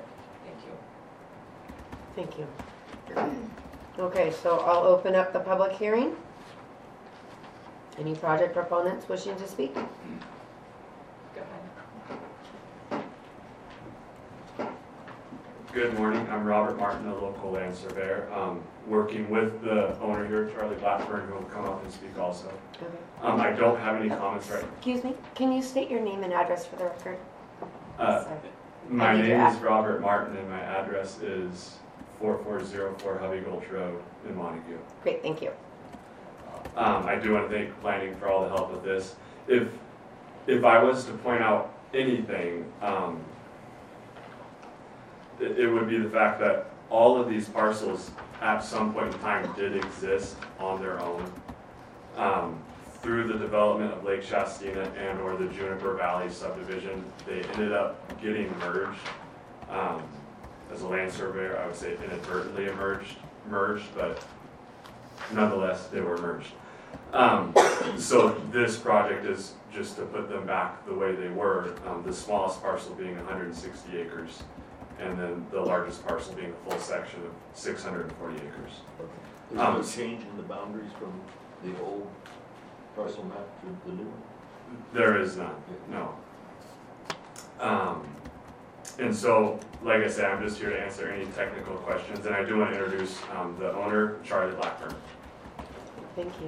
Thank you. Thank you. Okay, so I'll open up the public hearing. Any project proponents wishing to speak? Go ahead. Good morning, I'm Robert Martin, a local land surveyor, working with the owner here, Charlie Blackburn, who will come up and speak also. Okay. I don't have any comments right Excuse me, can you state your name and address for the record? now. Sorry. My I need name your is Robert Martin and my address is 4404 Hubby Gulch Road in Montague. Great, thank you. I do want to thank planning for all the help with this. If I was to point out anything, it would be the fact that all of these parcels at some point in time did exist on their own. Through the development of Lake Shastina and or the Juniper Valley subdivision, they ended up getting merged. As a land surveyor, I would say inadvertently merged, but nonetheless, they were merged. So this project is just to put them back the way they were, the smallest parcel being 160 acres, and then the largest parcel being a full section of 640 acres. There's no change in the boundaries from the old parcel map to the new one? There is none, no. And so, like I said, I'm just here to answer any technical questions, and I do want to introduce the owner, Charlie Blackburn. Thank you.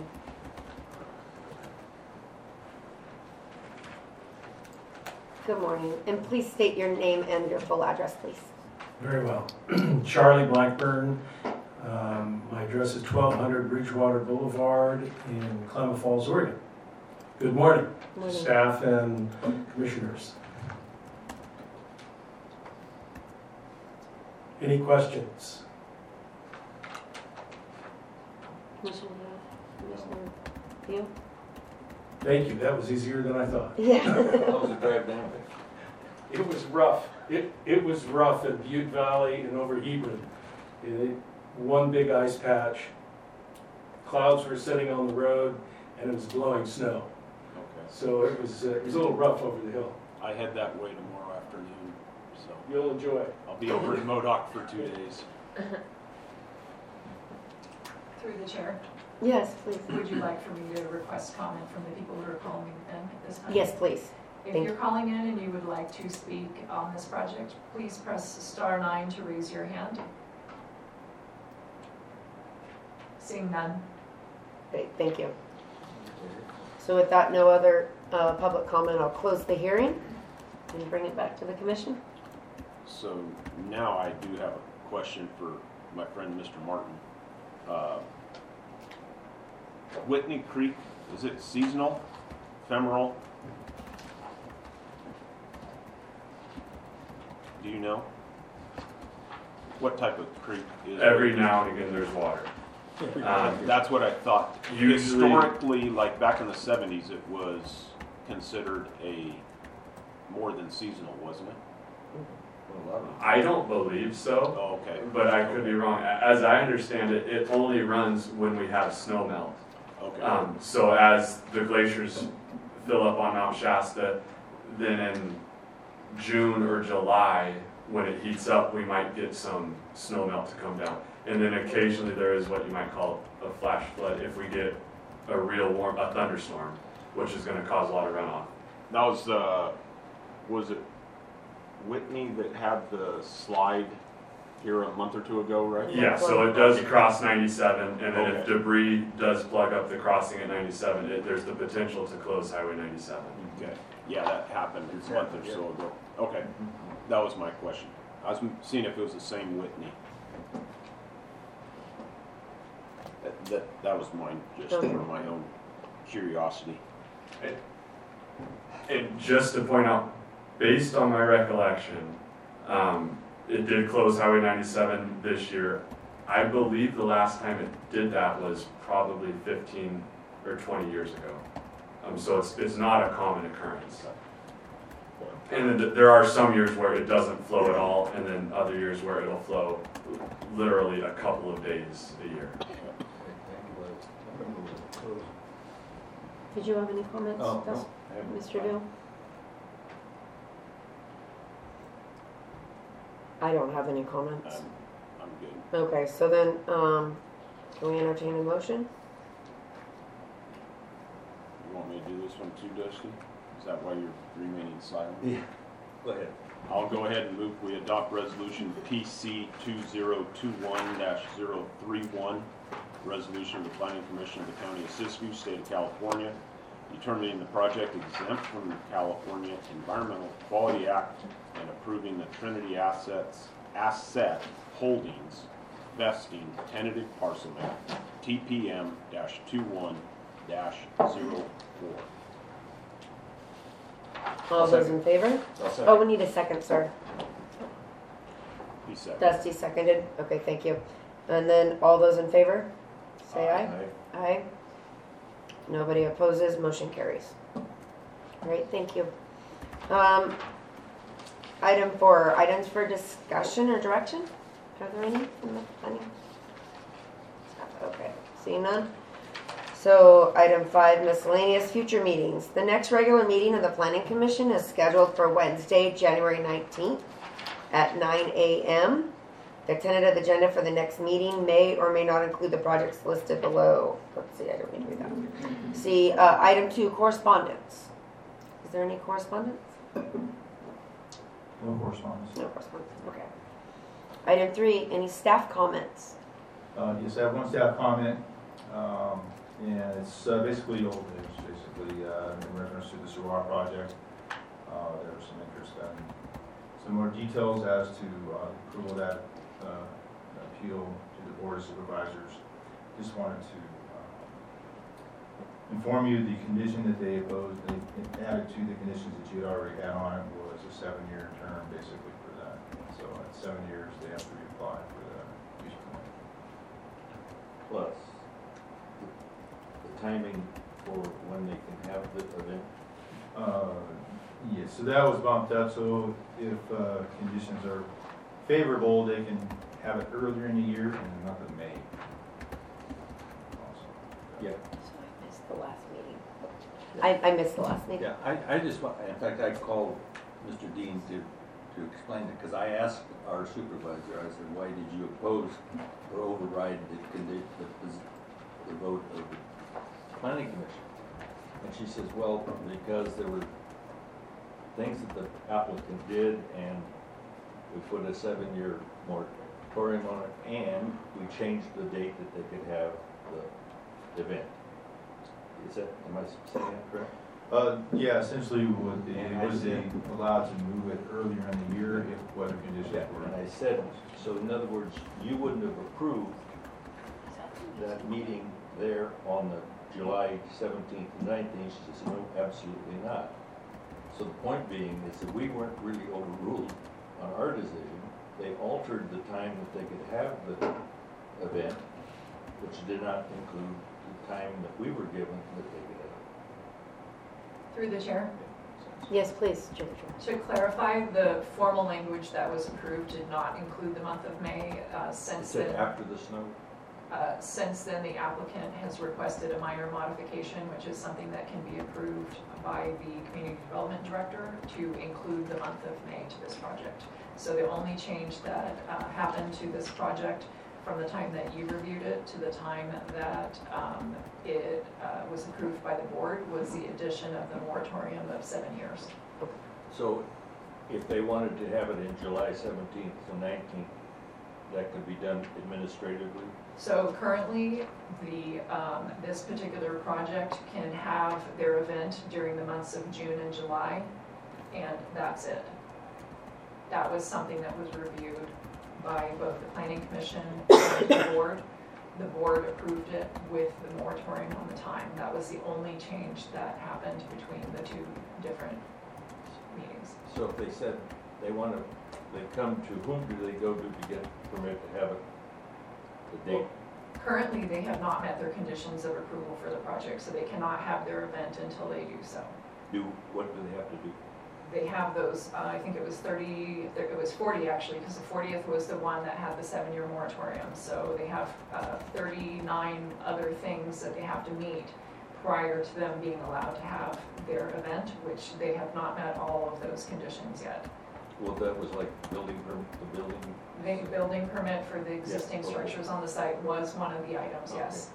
Good morning, and please state your name and your full address, please. Very well. Charlie Blackburn. My address is 1200 Bridgewater Boulevard in Klamath Falls, Oregon. Good morning, Morning. staff and commissioners. Any questions? Commissioner Pugh? Thank you. That was easier than I thought. Yeah. How was the drive down there? It was rough. It was rough at Butte Valley and over Hebron. One big ice patch. Clouds were sitting on the road, and it was blowing snow. Okay. So it was a little rough over the hill. I head that way tomorrow afternoon, so You'll enjoy it. I'll be over in Modoc for 2 days. Through the chair, Yes, please. would you like for me to request comment from the people who are calling in at this time? Yes, please. If Thank you're calling in and you would like to speak on this project, please press *9 to raise your hand. Seeing none. Okay, thank you. So with that, no other public comment, I'll close the hearing and bring it back to the commission. So now I do have a question for my friend, Mr. Martin. Whitney Creek, is it seasonal, ephemeral? Do you know? What type of creek is it? Every now and again, there's water. That's what I thought. Usually- Historically, like back in the 70s, it was considered more than seasonal, wasn't it? I don't believe so, Oh, okay. but I could be wrong. As I understand it, it only runs when we have snow melt. Okay. So as the glaciers fill up on Mount Shasta, then in June or July, when it heats up, we might get some snow melt to come down. And then occasionally there is what you might call a flash flood if we get a thunderstorm, which is going to cause a lot of runoff. That was it Whitney that had the slide here a month or two ago, right? Yeah, so it does cross 97, and then if Okay. debris does plug up the crossing at 97, there's the potential to close Highway 97. Okay. Yeah, that happened a month or so ago. Okay. That was my question. I was seeing if it was the same Whitney. That was mine, just Okay. for my own curiosity. And just to point out, based on my recollection, it did close Highway 97 this year. I believe the last time it did that was probably 15 or 20 years ago. So it's not a common occurrence. And then there are some years where it doesn't flow at all, and then other years where it'll flow literally a couple of days a year. Did you have any comments, Oh, no, Gus- I haven't. Mr. Dill? I don't have any comments. I'm good. Okay, so then, can we entertain a motion? You want me to do this one too, Dusty? Is that why you're remaining silent? Yeah, go ahead. I'll go ahead and move, we adopt resolution PC 2021-031, resolution of the Planning Commission of the County of Siskiyou, State of California, determining the project exempt from the California Environmental Quality Act and approving the Trinity Asset Holdings vesting tentative parcel map TPM-21-04. All those in favor? Oh, we need a second, sir. He said. Dusty seconded. Okay, thank you. And then all those in favor? Say aye. Aye. Nobody opposes, motion carries. Great, thank you. Item 4, items for discussion or direction? Are there any from the planning? Okay, seeing none. So item 5, miscellaneous future meetings. The next regular meeting of the Planning Commission is scheduled for Wednesday, January 19th at 9 a.m. The tentative agenda for the next meeting may or may not include the projects listed below. Let's see, I don't need to read that. See, item 2, correspondence. Is there any correspondence? No correspondence. No correspondence, okay. Item 3, any staff comments? Yes, I have one staff comment, and it's basically old news, basically, in reference to the Sirwar project. There was some interest in some more details as to approval of that appeal to the Board of Supervisors. Just wanted to inform you the condition that they opposed, they added to the conditions that you had already had on it was a 7-year term basically for that. So at 7 years, they have to reapply for the use permit. Plus, the timing for when they can have the event. Yes, so that was bumped up, so if conditions are favorable, they can have it earlier in the year and not in May. Also. Yeah. So I missed the last meeting. I missed the last meeting. Yeah, I just want, in fact, I called Mr. Dean to explain it, because I asked our supervisor, I said, why did you oppose or override the vote of the planning commission? And she says, well, because there were things that the applicant did, and we put a 7-year moratorium on it, and we changed the date that they could have the event. Is that, am I saying that correct? Yeah, essentially would be allowed to move it earlier in the year if weather conditions were. And I said, so in other words, you wouldn't have approved that meeting there on the July 17th and 19th. She says, no, absolutely not. So the point being is that we weren't really overruled on our decision. They altered the time that they could have the event, which did not include the time that we were given that they could have. Through the chair. Yes, please, Georgia. To clarify, the formal language that was approved did not include the month of May. It said after the snow? Since then, the applicant has requested a minor modification, which is something that can be approved by the Community Development Director to include the month of May to this project. So the only change that happened to this project from the time that you reviewed it to the time that it was approved by the board was the addition of the moratorium of 7 years. So if they wanted to have it in July 17th to 19th, that could be done administratively? So currently, this particular project can have their event during the months of June and July, and that's it. That was something that was reviewed by both the Planning Commission and the board. The board approved it with the moratorium on the time. That was the only change that happened between the two different meetings. So if they said they want to, they come to whom do they go to get permit to have it? The date? Currently, they have not met their conditions of approval for the project, so they cannot have their event until they do so. What do they have to do? They have those, I think it was 30, it was 40 actually, because the 40th was the one that had the 7-year moratorium. So they have 39 other things that they have to meet prior to them being allowed to have their event, which they have not met all of those conditions yet. Well, that was like building permit, the building? The building permit for the existing Yeah, okay. structures on the site was one of the items, Okay. yes.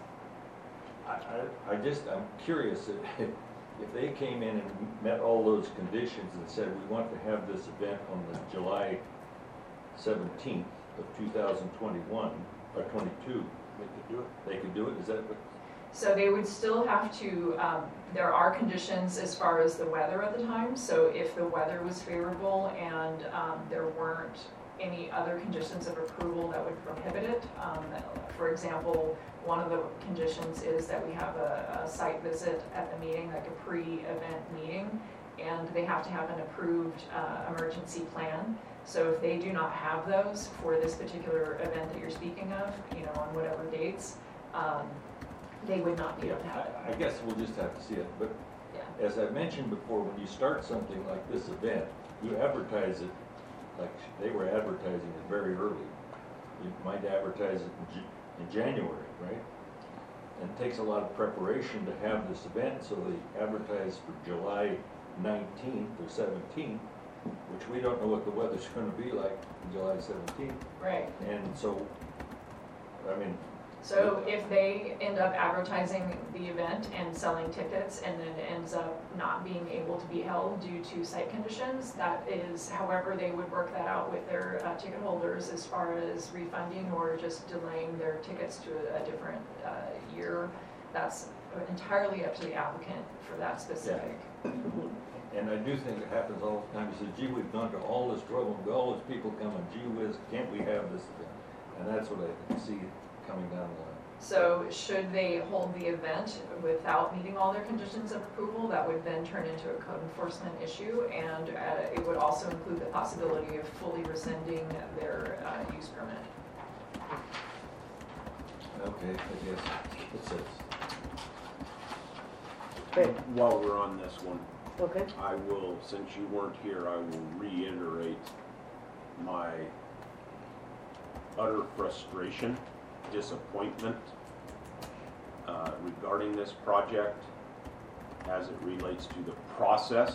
I'm curious if they came in and met all those conditions and said, we want to have this event on the July 17th of 2021, or 22, they could do it? They could do it, is that what? So they would still have to, there are conditions as far as the weather at the time. So if the weather was favorable and there weren't any other conditions of approval that would prohibit it. For example, one of the conditions is that we have a site visit at the meeting, like a pre-event meeting, and they have to have an approved emergency plan. So if they do not have those for this particular event that you're speaking of, you know, on whatever dates, they would not be able to have it. I guess we'll just have to see it, but Yeah. as I mentioned before, when you start something like this event, you advertise it, like they were advertising it very early. You might advertise it in January, right? And it takes a lot of preparation to have this event, so they advertise for July 19th or 17th, which we don't know what the weather's gonna be like on July 17th. Right. And so, I mean, So if they end up advertising the event and selling tickets and then it ends up not being able to be held due to site conditions, that is, however, they would work that out with their ticket holders as far as refunding or just delaying their tickets to a different year. That's entirely up to the applicant for that specific. and I do think it happens all the time. You say, gee, we've gone to all this trouble, and all these people come, and gee whiz, can't we have this event? And that's what I can see coming down the line. So should they hold the event without meeting all their conditions of approval, that would then turn into a code enforcement issue, and it would also include the possibility of fully rescinding their use permit. Okay, I guess it says. Great. While we're on this one, Okay. I will, since you weren't here, I will reiterate my utter frustration, disappointment regarding this project as it relates to the process.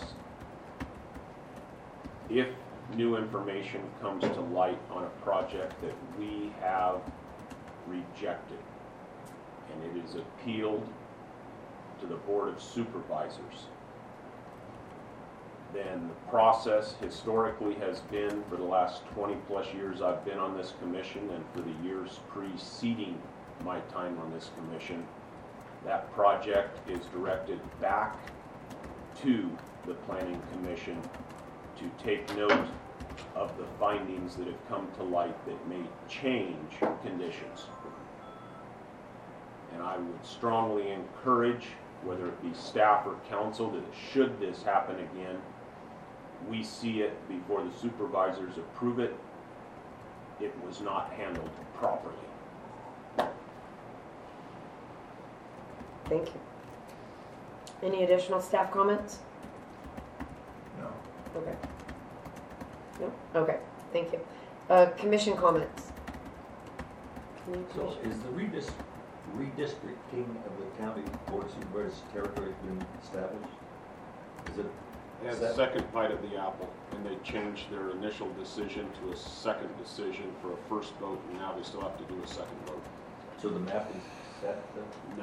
If new information comes to light on a project that we have rejected and it is appealed to the Board of Supervisors, then the process historically has been, for the last 20 plus years I've been on this commission and for the years preceding my time on this commission. That project is directed back to the Planning Commission to take note of the findings that have come to light that may change conditions. And I would strongly encourage, whether it be staff or council, that should this happen again, we see it before the supervisors approve it. It was not handled properly. Thank you. Any additional staff comments? No. Okay. No? Okay, thank you. Commission comments? So is the redistricting of the county board of supervisors territory been established? Is it? As a second bite of the apple, and they changed their initial decision to a second decision for a first vote, and now they still have to do a second vote. So the map is set? No.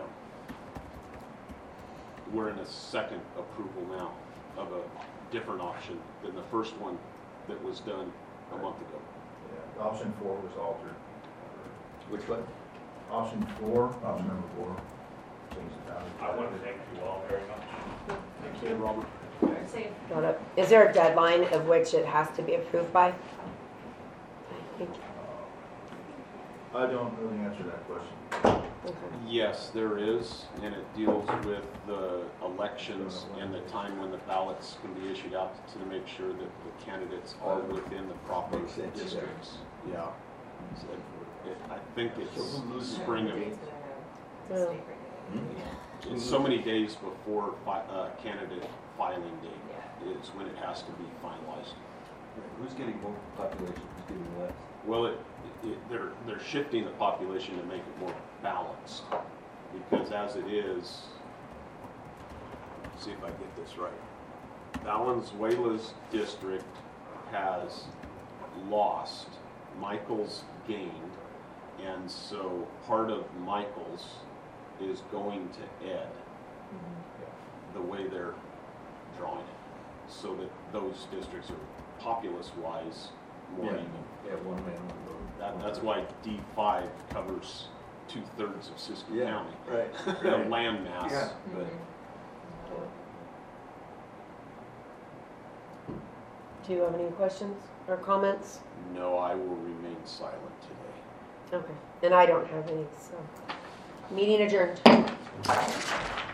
We're in a second approval now of a different option than the first one that was done a month ago. Yeah, option 4 was altered. Which one? Option number 4, changed the boundary. I want to thank you all very much. Thank you, Robert. Got it. Is there a deadline of which it has to be approved by? Thank you. I don't really answer that question. Okay. Yes, there is, and it deals with the elections and the time when the ballots can be issued out to make sure that the candidates are within the proper Makes sense, yeah. districts. Yeah. I think it's spring of, Well, it's so many days before candidate filing date is when it has to be finalized. Who's getting more population, who's getting less? Well, they're shifting the population to make it more balanced, because as it is, let's see if I get this right. Valenzuela's district has lost, Michael's gained, and so part of Michael's is going to Ed, the way they're drawing it, so that those districts are populace-wise more even. Yeah, one man, one vote. That's why D5 covers 2/3 of Siskiyou Yeah, County. right. The land mass, Yeah. but do you have any questions or comments? no, I will remain silent today. Okay. And I don't have any, so. Meeting adjourned.